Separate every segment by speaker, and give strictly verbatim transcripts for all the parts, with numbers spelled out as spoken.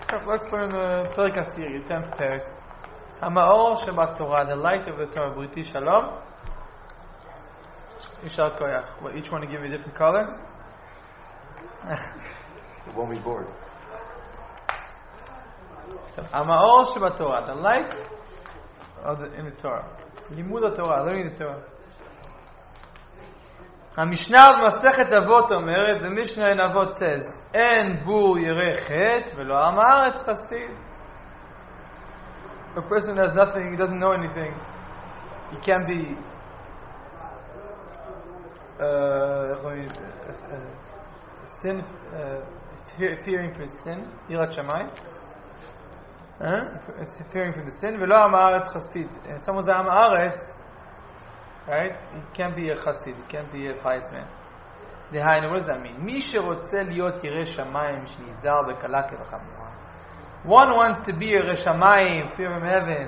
Speaker 1: Let's learn the Perek HaSiri, tenth Perek. Ha'ma'or shebat Torah, the light of the Torah, Briti Shalom. Yishar Koyach. What, each one to give you a different color?
Speaker 2: It won't be bored.
Speaker 1: Ha'ma'or shebat Torah, the light of the, in the Torah. Limud Torah, learning the Torah. המשנה במסכת אבות אומרת, the Mishnah in Avot says, אין בור ירא חטא ולא עם הארץ חסיד. A person has nothing, he doesn't know anything. He can be uh, uh, sin, uh, fearing for sin, יראת שמיים. Uh, fearing for the sin, ולא עם הארץ חסיד. Someone says עם הארץ, right? He can't be a chassid, he can't be a pious man. דהיינו, what does that mean? מי שרוצה להיות ירא שמיים שנזהר בקלה כבחמורה. One wants to be a ירא שמיים, fear of heaven,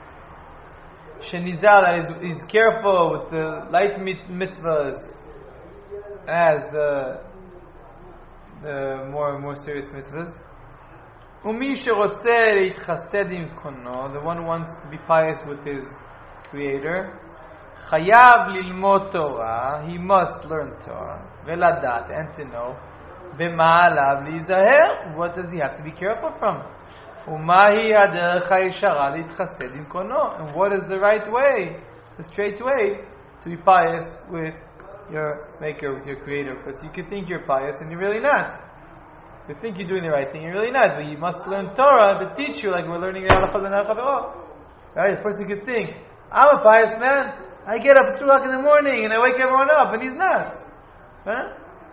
Speaker 1: שנזהר, that is, is careful with the light mitzvahs as the the more more serious mitzvahs. ומי שרוצה להתחסד עם קונו, the one who wants to be pious with his creator, חייב ללמוד תורה, he must learn Torah, ולדעת, and to know, במה עליו להיזהר, what does he have to be careful from? ומהי הדרך הישרה להתחסד עם קונו, and what is the right way, the straight way, to be pious with your maker, with your creator, because you could think you're pious and you're really not. You think you're doing the right thing, you're really not, but you must learn Torah to teach you, like we're learning in Alachot and Alachot. Right? The person could think, I'm a pious man, I get up at two o'clock in the morning and I wake everyone up, and he's not. Huh?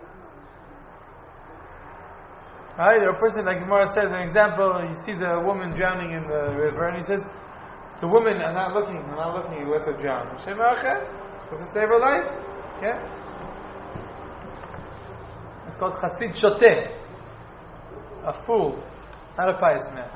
Speaker 1: Right? Or a person, like Gemara says, an example, he sees a woman drowning in the river and he says, it's a woman, I'm not looking, I'm not looking, he lets her drown. Hashem Arachet, supposed to save her life? Okay? It's called Chasid Shoteh, a fool, not a pious man.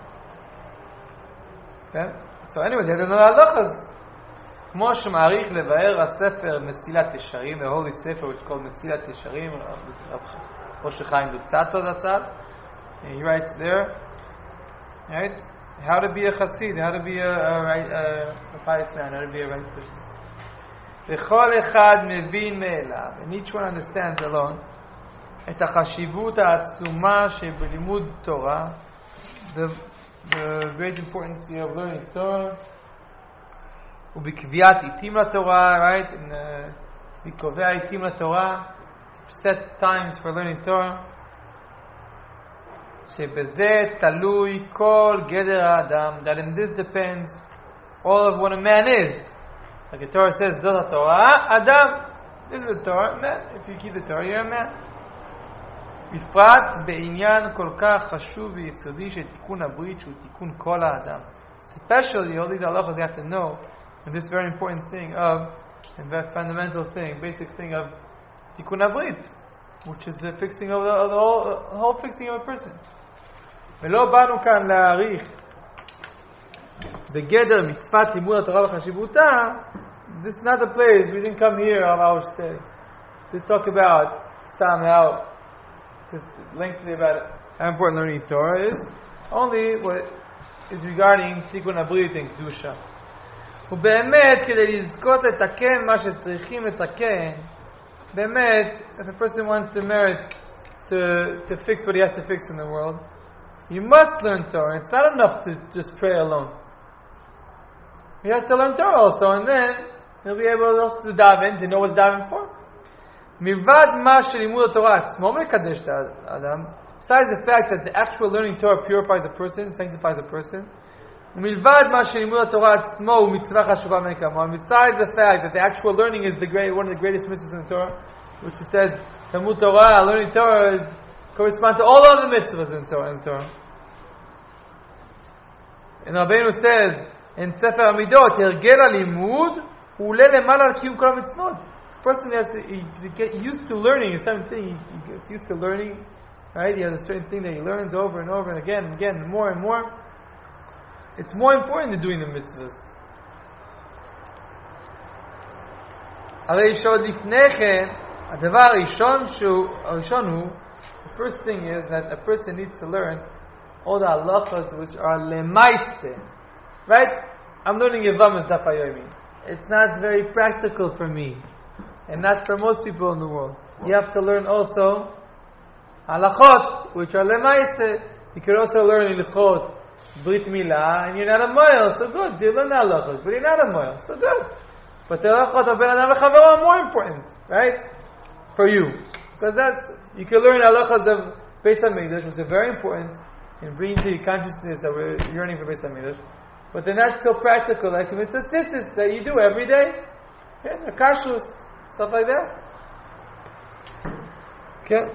Speaker 1: Okay? So anyway, they don't know halachas. כמו שמעריך לבאר הספר מסילת ישרים, the holy sefer which is called מסילת ישרים, ראש חיים לוצאטו, that's that. He writes there, right? How to be a chassid, how to be a, a, a, a pious man, how to be a right person. וכל אחד מבין מאליו, and each one understands alone, את החשיבות העצומה שבלימוד תורה, the, the great importance of learning Torah, ובקביעת עיתים לתורה, right? And uh, we קובע עיתים לתורה, set times for learning Torah, שבזה תלוי כל גדר האדם, that in this depends all of what a man is. Like the Torah says, זאת התורה, אדם, this is the Torah, man. If you keep the Torah, you're a man. בפרט בעניין כל כך חשוב ויסודי של תיקון הברית, שהוא תיקון כל האדם. Especially, all these halachas you have to know, and this very important thing of, and very fundamental thing, basic thing of Tikkun HaBrit, which is the fixing of the, of the, whole, the whole fixing of a person. ולא באנו כאן להעריך בגדר מצוות לימוד התורה וחשיבותה. This is not the place, we didn't come here on our say to talk about, stam out, to lengthy about how important learning Torah is. Only what is regarding Tikkun HaBrit and Kedusha. ובאמת, כדי לזכות לתקן מה שצריכים לתקן, באמת, if a person wants to merit to, to fix what he has to fix in the world, you must learn Torah. It's not enough to just pray alone. He has to learn Torah also, and then he'll be able also to daven, to know what to daven for. מלבד מה שלימוד התורה עצמו מקדש את האדם, besides the fact that the actual learning Torah purifies a person, sanctifies a person, ומלבד מה שלימוד התורה עצמו הוא מצווה חשובה מאין כמוה, besides the fact that the actual learning is the great, one of the greatest mitzvahs in the Torah, which it says, Talmud Torah, learning Torah is correspond to all other mitzvahs in Torah. In Torah. And Rabbeinu says in Sefer Amidot, הרגל הלימוד הוא עולה למעלה על קיום כל המצוות. A person has to he, he get used to learning a certain thing. He, he gets used to learning, right? He has a certain thing that he learns over and over and again and again, and more and more. It's more important than doing the mitzvahs. הרי שעוד לפני כן, הדבר הראשון שהוא, הראשון הוא, the first thing is that a person needs to learn all the halachas which are lemaise. Right? I'm learning Yevamos Daf Hayomi. It's not very practical for me, and not for most people in the world. You have to learn also halachot, which are lemaise. You can also learn ilchot, brit milah, and you're not a moil, so good. You learn halachos, but you're not a moil, so good. But the halachot of ben adam v'chavero are more important, right? For you, because that's you can learn halachas of Beis Hamikdash, which are very important in bringing to your consciousness that we're yearning for Beis Hamikdash. But they're not so practical like mitzvahs tzitzis that you do every day. Okay, the kashrus, stuff like that. Okay.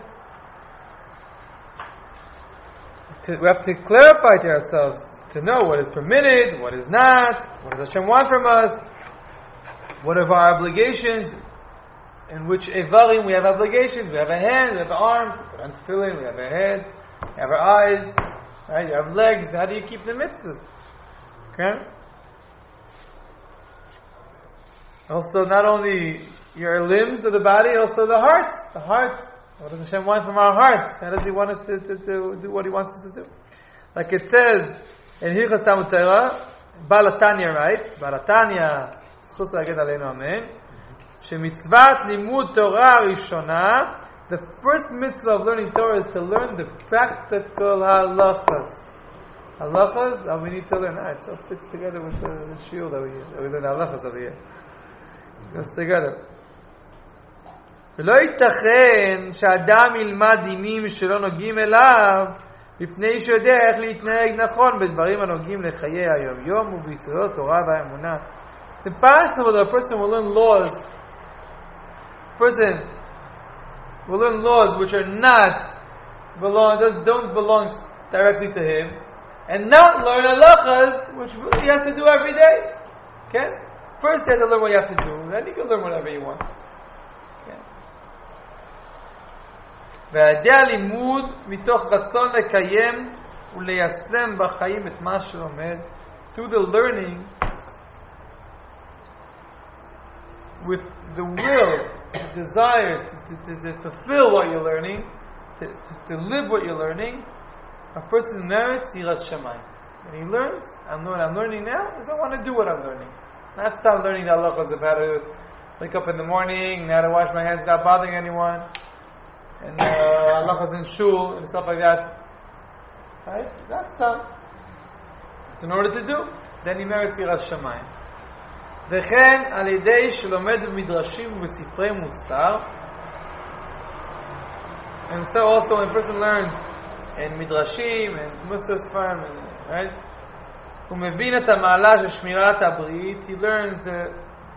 Speaker 1: To, we have to clarify to ourselves to know what is permitted, what is not, what does Hashem want from us, what are our obligations, in which evarim we have obligations. We have a hand, we have an arm, to put on tefillin, we have a head, we have our eyes, right? You have legs. How do you keep the mitzvahs? Okay. Also, not only your limbs of the body, also the heart. The heart. What does Hashem want from our hearts? How does He want us to, to, to do what He wants us to do? Like it says in Hilchos Talmud Torah, Baal HaTanya writes, Baal HaTanya, zchus להגיד עלינו amen, שמצוות לימוד תורה הראשונה, the first mitzvah of learning Torah is to learn the practical halachas. Halachas, and we need to learn. Ah, it all fits together with the, the shiur that we that we learn halachas over here. It goes together. ולא ייתכן שאדם ילמד דינים שלא נוגעים אליו לפני שיודע איך להתנהג נכון בדברים הנוגעים לחיי היום-יום וביסודות תורה והאמונה. It's impossible that a person will learn laws. A person will learn laws which are not belong, don't belong directly to him, and not learn halachas which he has to do every day. Okay? First, you have to learn what you have to do. Then you can learn whatever you want. והידיע לימוד מתוך רצון לקיים וליישם בחיים את מה שלומד, through the learning, with the will, the desire to, to, to, to fulfill what you're learning, to, to, to live what you're learning, a person merits yiras shamayim. When he learns, I know what I'm learning now, is I want to do what I'm learning. Not stop learning the halachas of how to wake up in the morning, and how to wash my hands without bothering anyone, and uh, halachas in shul and stuff like that. Right? That's tough. It's in order to do. Then he merits yiras shamayim. וכן על ידי שלומד במדרשים ובספרי מוסר. And so also when a person learns in midrashim and Musar Sfarim, right? הוא מבין את המעלה של שמירת הברית. He learns the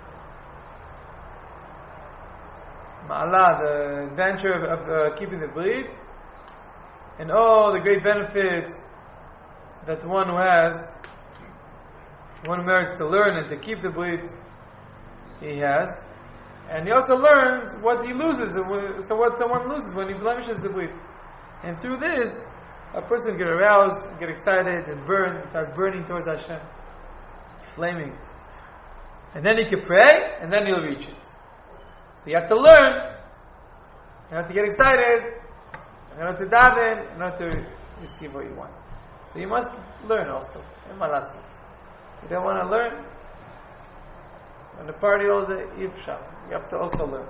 Speaker 1: מעלה, the adventure of, of uh, keeping the brit, and all the great benefits that one who has, one who merits to learn and to keep the brit, he has. And he also learns what he loses, so what someone loses when he blemishes the brit. And through this, a person get aroused, get excited, and burn, start burning towards Hashem, flaming. And then he can pray, and then he'll reach it. So you have to learn, you have to get excited, you have to daven, in order to receive what you want. So you must learn also. You don't want to learn, and the party all day, you have to also learn.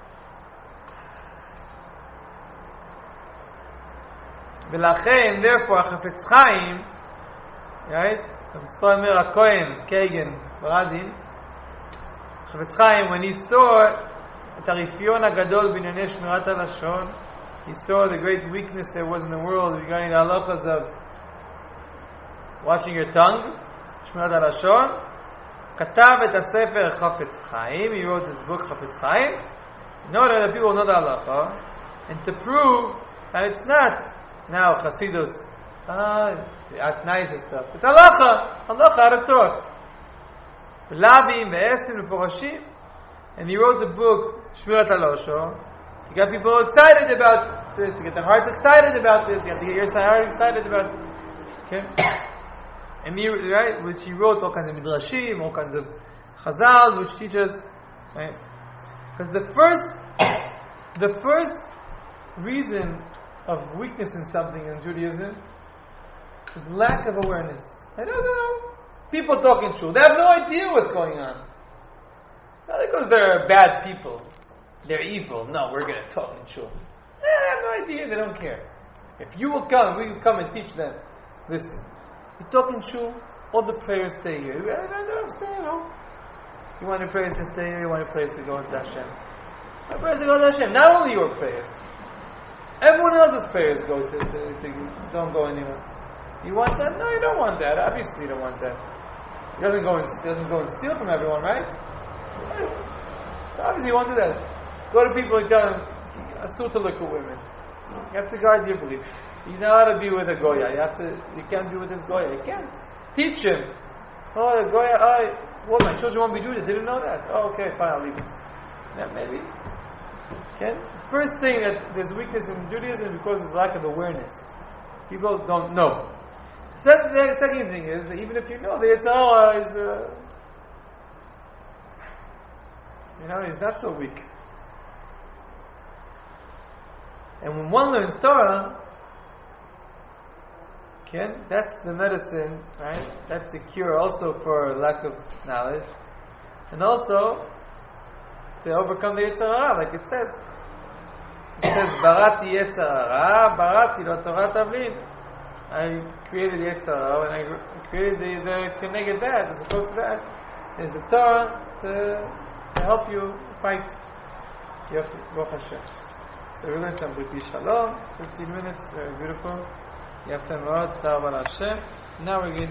Speaker 1: ולכן, therefore, החפץ חיים, right? המסתור אומר הכהן, קייגן, ברדין, החפץ חיים, when he saw את הרפיון הגדול בענייני שמירת הלשון, he saw the great weakness there was in the world regarding the halachas of watching your tongue, שמירת הלשון, כתב את הספר חפץ חיים, he wrote this book חפץ חיים, in order that people know the halacha, and to prove that it's not now Chasidus, ah, at nice stuff. It's halacha, halacha how to talk. Labim, Be'esim, Meforashim, and he wrote the book Shmirat HaLashon to get people excited about this, to get their hearts excited about this. You have to get your heart excited about it. Okay, and he, right, which he wrote all kinds of midrashim, all kinds of chazals, which teach us, right? Because the first, the first reason of weakness in something in Judaism With lack of awareness. I don't know. People talking true. They have no idea what's going on. Not because they're bad people. They're evil. No, we're going to talk in true. They have no idea. They don't care. If you will come, we will come and teach them. Listen. You're talking true. All the prayers stay here. I don't understand. No. You want your prayers to stay here. You want your prayers to go to Hashem. My prayers to go to Hashem. Not only your prayers. Everyone else's prayers go to, to, to don't go anywhere. You want that? No, you don't want that. Obviously, you don't want that. He doesn't go and doesn't go and steal from everyone, right? So obviously, you won't do that. Go to people and tell them, "Asur to look at women." You have to guard your belief. You're not allowed to be with a goya. You have to. You can't be with this goya. You can't teach him. Oh, the goya. Oh, well, my children won't be Jewish. They didn't know that. Oh, okay, fine. I'll leave them. Yeah, maybe. Okay. First thing that there's weakness in Judaism is because there's lack of awareness. People don't know. Second, the second thing is that even if you know, the Yetzer Hara is, uh, you know, he's not so weak. And when one learns Torah, okay, that's the medicine, right? That's the cure also for lack of knowledge, and also to overcome the Yetzer Hara, like it says. It says, "Barati Yetzer Hara, barati lo Torah tavlin." I created Yetzer Hara, and I created the, the connected that, as opposed to that, is the Torah to, to help you fight. Yofi, Baruch Hashem. So we learned some Brit Shalom, fifteen minutes, very beautiful. Yaftem V'od, Tov Hashem. Now we're going